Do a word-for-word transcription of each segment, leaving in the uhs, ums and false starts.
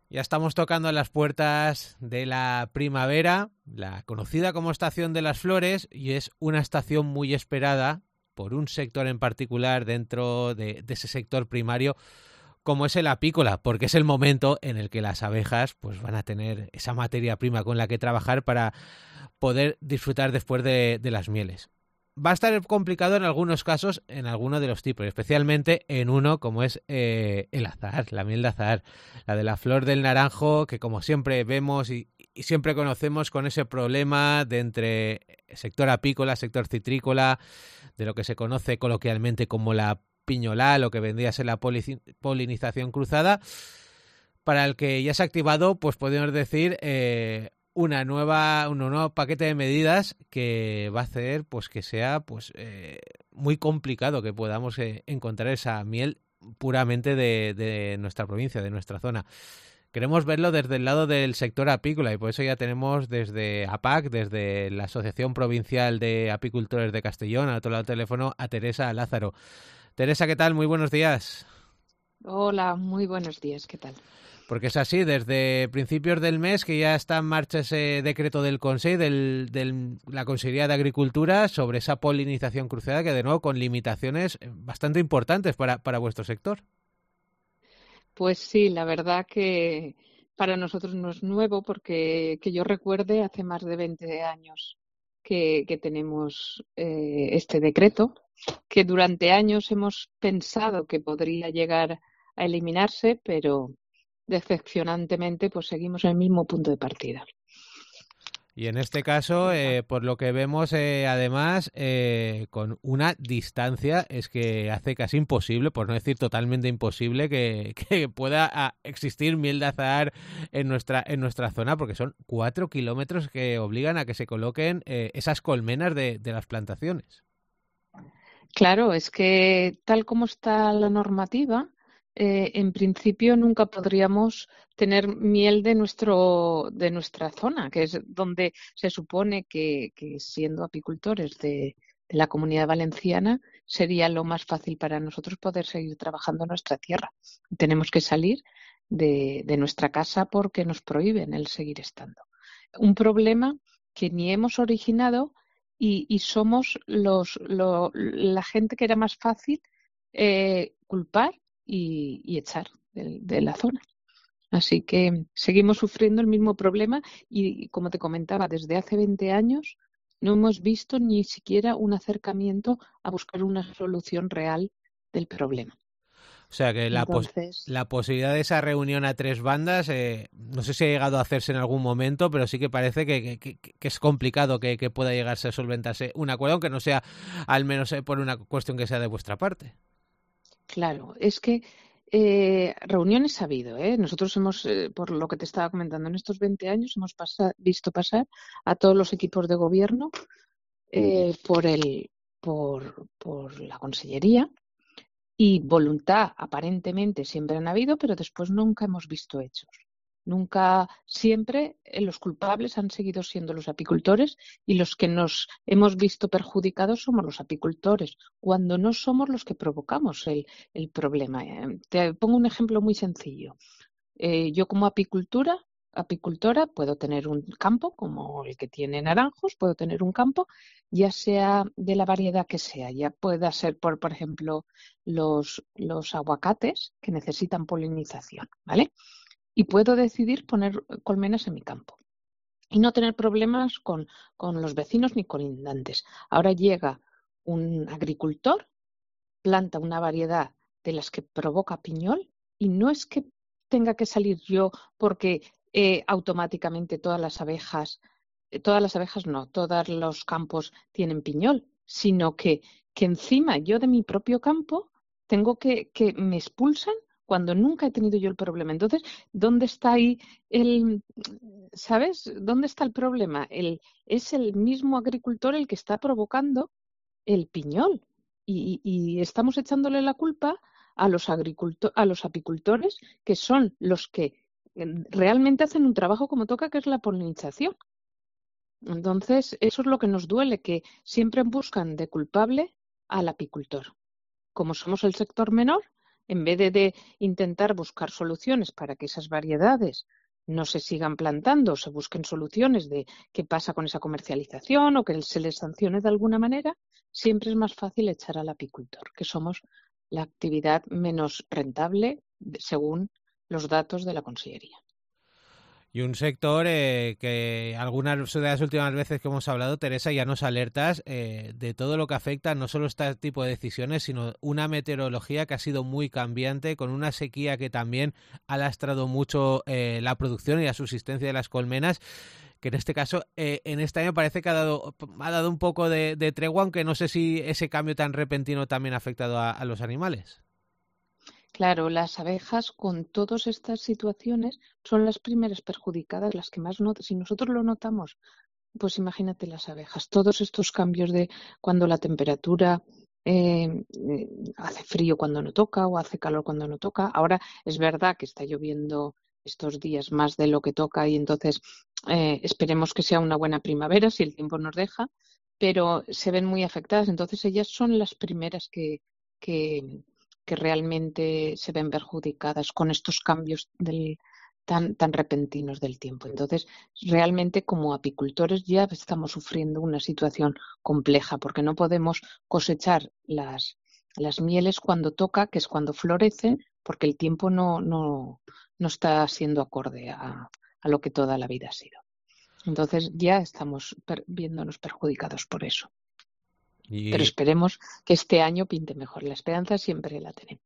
Ya estamos tocando las puertas de la primavera, la conocida como estación de las flores, y es una estación muy esperada por un sector en particular dentro de, de ese sector primario, como es el apícola, porque es el momento en el que las abejas pues van a tener esa materia prima con la que trabajar para poder disfrutar después de, de las mieles. Va a estar complicado en algunos casos, en alguno de los tipos, especialmente en uno como es eh, el azahar, la miel de azahar, la de la flor del naranjo, que como siempre vemos y, y siempre conocemos con ese problema de entre sector apícola, sector citrícola, de lo que se conoce coloquialmente como la piñolá, lo que vendría a ser la polinización cruzada, para el que ya se ha activado, pues podemos decir, eh, una nueva, un nuevo paquete de medidas que va a hacer pues que sea pues eh, muy complicado que podamos eh, encontrar esa miel puramente de, de nuestra provincia, de nuestra zona. Queremos verlo desde el lado del sector apícola y por eso ya tenemos desde A P A C, desde la Asociación Provincial de Apicultores de Castellón, al otro lado del teléfono, a Teresa Lázaro. Teresa, ¿qué tal? Muy buenos días. Hola, muy buenos días, ¿qué tal? Porque es así, desde principios del mes que ya está en marcha ese decreto del Consejo, de del, la Consejería de Agricultura, sobre esa polinización cruzada, que de nuevo con limitaciones bastante importantes para, para vuestro sector. Pues sí, la verdad que para nosotros no es nuevo porque que yo recuerde hace más de veinte años que, que tenemos eh, este decreto, que durante años hemos pensado que podría llegar a eliminarse, pero decepcionantemente pues seguimos en el mismo punto de partida. Y en este caso, eh, por lo que vemos, eh, además, eh, con una distancia, es que hace casi imposible, por no decir totalmente imposible, que, que pueda a, existir miel de azahar en nuestra, en nuestra zona, porque son cuatro kilómetros que obligan a que se coloquen eh, esas colmenas de, de las plantaciones. Claro, es que tal como está la normativa, eh, en principio nunca podríamos tener miel de nuestro, de nuestra zona, que es donde se supone que, que siendo apicultores de, de la Comunidad Valenciana sería lo más fácil para nosotros poder seguir trabajando en nuestra tierra. Tenemos que salir de, de nuestra casa porque nos prohíben el seguir estando. Un problema que ni hemos originado y, y somos los, lo, la gente que era más fácil eh, culpar y, y echar de, de la zona. Así que seguimos sufriendo el mismo problema y, como te comentaba, desde hace veinte años no hemos visto ni siquiera un acercamiento a buscar una solución real del problema. O sea que la, pos Entonces, la posibilidad de esa reunión a tres bandas, eh, no sé si ha llegado a hacerse en algún momento, pero sí que parece que, que, que es complicado que, que pueda llegarse a solventarse un acuerdo, aunque no sea al menos eh, por una cuestión que sea de vuestra parte. claro, es que eh, reuniones ha habido, ¿eh? Nosotros hemos, eh, por lo que te estaba comentando, en estos veinte años hemos pasa, visto pasar a todos los equipos de gobierno eh, por, el, por, por la consellería y voluntad aparentemente siempre han habido, pero después nunca hemos visto hechos. Nunca, siempre eh, los culpables han seguido siendo los apicultores y los que nos hemos visto perjudicados somos los apicultores, cuando no somos los que provocamos el, el problema. Eh, Te pongo un ejemplo muy sencillo. Eh, yo como apicultura, apicultora puedo tener un campo como el que tiene naranjos, puedo tener un campo, ya sea de la variedad que sea, ya pueda ser por, por ejemplo, los, los aguacates que necesitan polinización, ¿vale? Y puedo decidir poner colmenas en mi campo y no tener problemas con, con los vecinos ni colindantes. Ahora llega un agricultor, planta una variedad de las que provoca piñol y no es que tenga que salir yo porque eh, automáticamente todas las abejas, eh, todas las abejas no, todos los campos tienen piñol, sino que, que encima yo de mi propio campo tengo que, que me expulsan cuando nunca he tenido yo el problema. Entonces, ¿dónde está ahí el, ¿sabes? ¿Dónde está el problema? El, es el mismo agricultor el que está provocando el piñol y, y estamos echándole la culpa a los agricultores, a los apicultores, que son los que realmente hacen un trabajo como toca, que es la polinización. Entonces, eso es lo que nos duele, que siempre buscan de culpable al apicultor. Como somos el sector menor, en vez de, de intentar buscar soluciones para que esas variedades no se sigan plantando, se busquen soluciones de qué pasa con esa comercialización o que se les sancione de alguna manera, siempre es más fácil echar al apicultor, que somos la actividad menos rentable según los datos de la Consellería. Y un sector eh, que algunas de las últimas veces que hemos hablado, Teresa, ya nos alertas eh, de todo lo que afecta no solo este tipo de decisiones, sino una meteorología que ha sido muy cambiante, con una sequía que también ha lastrado mucho eh, la producción y la subsistencia de las colmenas, que en este caso, eh, en este año parece que ha dado, ha dado un poco de, de tregua, aunque no sé si ese cambio tan repentino también ha afectado a, a los animales. Claro, las abejas con todas estas situaciones son las primeras perjudicadas, las que más notan. Si nosotros lo notamos, pues imagínate las abejas, todos estos cambios de cuando la temperatura eh, eh, hace frío cuando no toca o hace calor cuando no toca. Ahora es verdad que está lloviendo estos días más de lo que toca y entonces eh, esperemos que sea una buena primavera si el tiempo nos deja, pero se ven muy afectadas. Entonces ellas son las primeras que, que, que realmente se ven perjudicadas con estos cambios del, tan, tan repentinos del tiempo. Entonces, realmente como apicultores ya estamos sufriendo una situación compleja porque no podemos cosechar las, las mieles cuando toca, que es cuando florecen, porque el tiempo no, no, no está siendo acorde a, a lo que toda la vida ha sido. Entonces ya estamos per, viéndonos perjudicados por eso. Y... Pero esperemos que este año pinte mejor. La esperanza siempre la tenemos.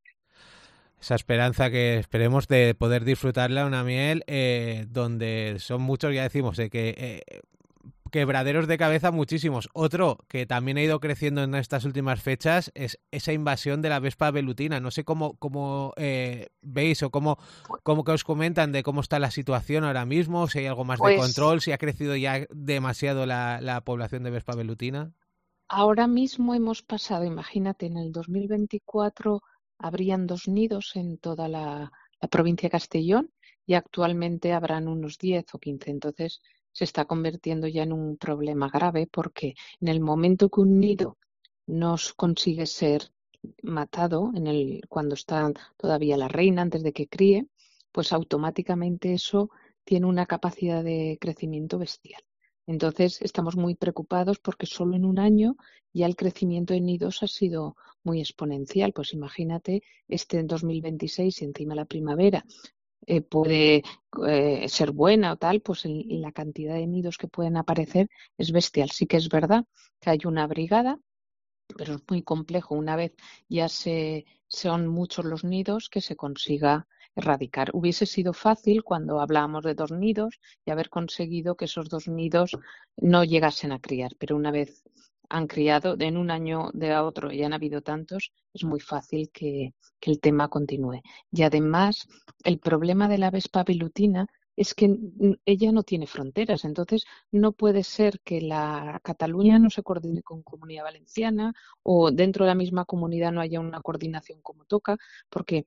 Esa esperanza que esperemos de poder disfrutarla, una miel eh, donde son muchos, ya decimos, de que eh, quebraderos de cabeza muchísimos. Otro que también ha ido creciendo en estas últimas fechas es esa invasión de la vespa velutina. No sé cómo, cómo eh, veis o cómo, cómo que os comentan de cómo está la situación ahora mismo, si hay algo más pues, de control, si ha crecido ya demasiado la, la población de vespa velutina. Ahora mismo hemos pasado, imagínate, en el dos mil veinticuatro habrían dos nidos en toda la, la provincia de Castellón y actualmente habrán unos diez o quince. Entonces se está convirtiendo ya en un problema grave porque en el momento que un nido no consigue ser matado, en el, cuando está todavía la reina antes de que críe, pues automáticamente eso tiene una capacidad de crecimiento bestial. Entonces estamos muy preocupados porque solo en un año ya el crecimiento de nidos ha sido muy exponencial. Pues imagínate este en dos mil veintiséis y encima la primavera eh, puede eh, ser buena o tal, pues el, la cantidad de nidos que pueden aparecer es bestial. Sí que es verdad que hay una brigada, pero es muy complejo. Una vez ya se son muchos los nidos que se consiga erradicar. Hubiese sido fácil cuando hablábamos de dos nidos y haber conseguido que esos dos nidos no llegasen a criar, pero una vez han criado en un año de a otro y han habido tantos, es muy fácil que, que el tema continúe. Y además, el problema de la vespa velutina es que ella no tiene fronteras, entonces no puede ser que la Cataluña no se coordine con Comunidad Valenciana o dentro de la misma comunidad no haya una coordinación como toca, porque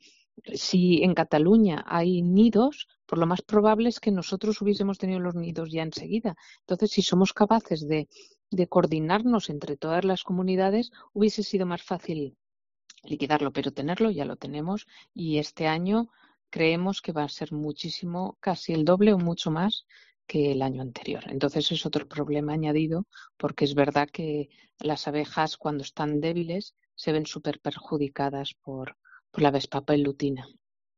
si en Cataluña hay nidos, por lo más probable es que nosotros hubiésemos tenido los nidos ya enseguida. Entonces, si somos capaces de, de coordinarnos entre todas las comunidades, hubiese sido más fácil liquidarlo, pero tenerlo ya lo tenemos y este año creemos que va a ser muchísimo, casi el doble o mucho más que el año anterior. Entonces es otro problema añadido porque es verdad que las abejas cuando están débiles se ven súper perjudicadas por, por la vespa velutina.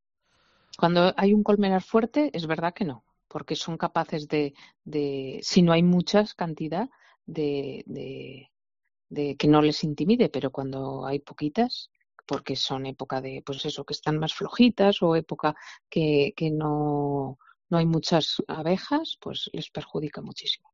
Cuando hay un colmenar fuerte es verdad que no, porque son capaces de, de si no hay muchas cantidad, de, de, de que no les intimide, pero cuando hay poquitas, porque son época de, pues eso, que están más flojitas o época que, que no, no hay muchas abejas, pues les perjudica muchísimo.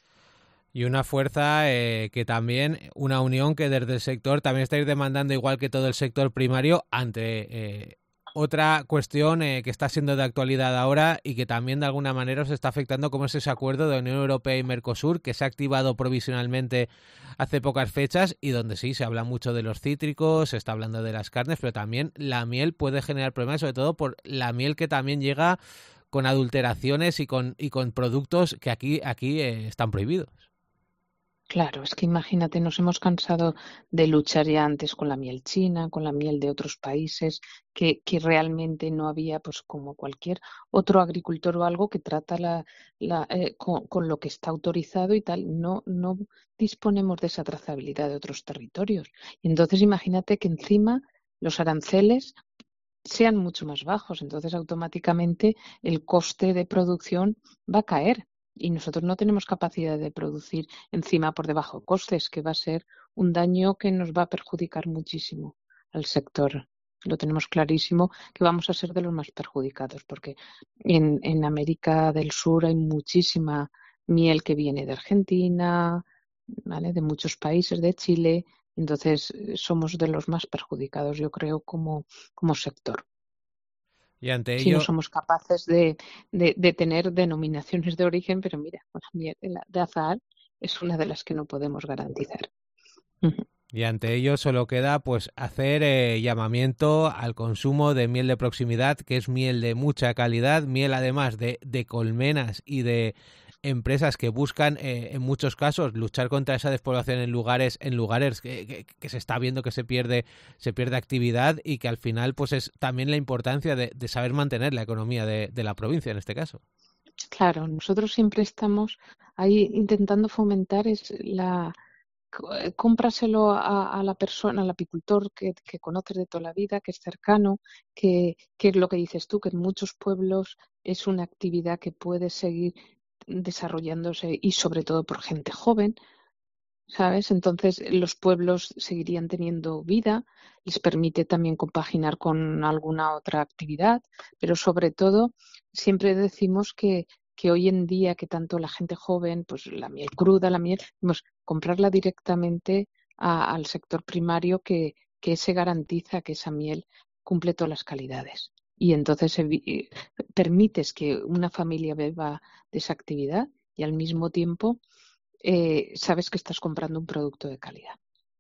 Y una fuerza eh, que también, una unión que desde el sector también estáis demandando, igual que todo el sector primario, ante eh, otra cuestión eh, que está siendo de actualidad ahora y que también de alguna manera os está afectando, como es ese acuerdo de Unión Europea y Mercosur, que se ha activado provisionalmente hace pocas fechas y donde sí, se habla mucho de los cítricos, se está hablando de las carnes, pero también la miel puede generar problemas, sobre todo por la miel que también llega con adulteraciones y con, y con productos que aquí, aquí eh, están prohibidos. Claro, es que imagínate, nos hemos cansado de luchar ya antes con la miel china, con la miel de otros países, que, que realmente no había, pues como cualquier otro agricultor o algo que trata la, la, eh, con, con lo que está autorizado y tal. No, no disponemos de esa trazabilidad de otros territorios. Y entonces imagínate que encima los aranceles sean mucho más bajos. Entonces, automáticamente el coste de producción va a caer y nosotros no tenemos capacidad de producir encima por debajo de costes, que va a ser un daño que nos va a perjudicar muchísimo al sector. Lo tenemos clarísimo que vamos a ser de los más perjudicados, porque en, en América del Sur hay muchísima miel que viene de Argentina, ¿vale? De muchos países, de Chile. Entonces, eh, somos de los más perjudicados, yo creo, como, como sector. Y ante Si no ello, somos capaces de, de, de tener denominaciones de origen, pero mira, la miel de la- de azahar es una de las que no podemos garantizar. Ujú. y ante ello solo queda pues hacer eh, llamamiento al consumo de miel de proximidad, que es miel de mucha calidad, miel además de, de colmenas y de empresas que buscan eh, en muchos casos luchar contra esa despoblación en lugares en lugares que, que, que se está viendo que se pierde se pierde actividad, y que al final pues es también la importancia de, de saber mantener la economía de, de la provincia en este caso. Claro, nosotros siempre estamos ahí intentando fomentar es la c- eh, cómpraselo a, a la persona, al apicultor que, que conoces de toda la vida, que es cercano, que, que es lo que dices tú, que en muchos pueblos es una actividad que puede seguir desarrollándose y sobre todo por gente joven. ¿Sabes? Entonces los pueblos seguirían teniendo vida, les permite también compaginar con alguna otra actividad, pero sobre todo siempre decimos que, que hoy en día que tanto la gente joven, pues la miel cruda, la miel, pues comprarla directamente a- al sector primario que, que se garantiza que esa miel cumple todas las calidades. Y entonces evi- eh, permites que una familia beba de esa actividad y al mismo tiempo eh, sabes que estás comprando un producto de calidad.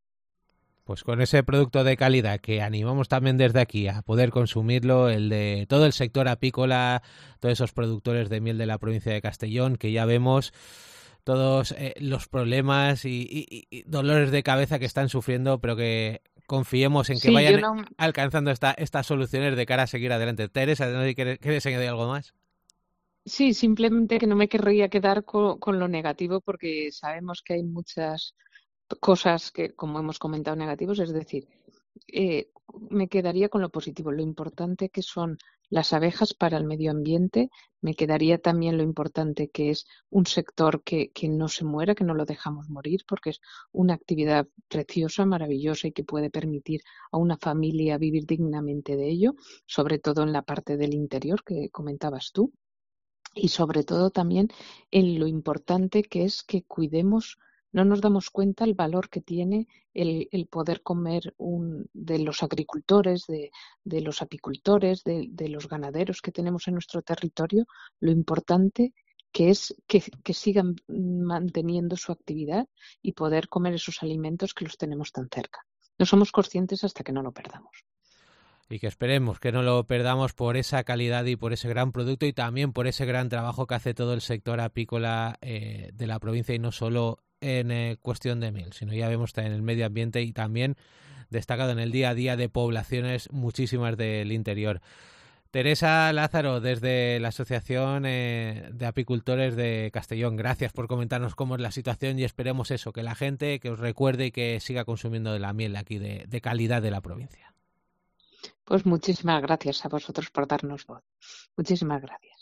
Pues con ese producto de calidad que animamos también desde aquí a poder consumirlo, el de todo el sector apícola, todos esos productores de miel de la provincia de Castellón, que ya vemos todos eh, los problemas y, y- y dolores de cabeza que están sufriendo, pero que confiemos en que Sí, yo vayan no. alcanzando esta, estas soluciones de cara a seguir adelante. Teresa, ¿no quieres, quieres añadir algo más? Sí, simplemente que no me querría quedar co- con, lo negativo porque sabemos que hay muchas cosas que, como hemos comentado, negativos. Es decir, eh, me quedaría con lo positivo, lo importante que son las abejas para el medio ambiente. Me quedaría también lo importante que es un sector que, que no se muera, que no lo dejamos morir, porque es una actividad preciosa, maravillosa y que puede permitir a una familia vivir dignamente de ello, sobre todo en la parte del interior que comentabas tú. Y sobre todo también en lo importante que es que cuidemos, no nos damos cuenta el valor que tiene el, el poder comer un, de los agricultores, de, de los apicultores, de, de, los ganaderos que tenemos en nuestro territorio, lo importante que es que, que sigan manteniendo su actividad y poder comer esos alimentos que los tenemos tan cerca. No somos conscientes hasta que no lo perdamos. Y que esperemos que no lo perdamos por esa calidad y por ese gran producto, y también por ese gran trabajo que hace todo el sector apícola eh, de la provincia, y no solo en eh, cuestión de miel, sino ya vemos en el medio ambiente y también destacado en el día a día de poblaciones muchísimas del interior. Teresa Lázaro, desde la Asociación eh, de Apicultores de Castellón, gracias por comentarnos cómo es la situación, y esperemos eso, que la gente que os recuerde y que siga consumiendo de la miel aquí de, de calidad de la provincia. Pues muchísimas gracias a vosotros por darnos voz. Muchísimas gracias.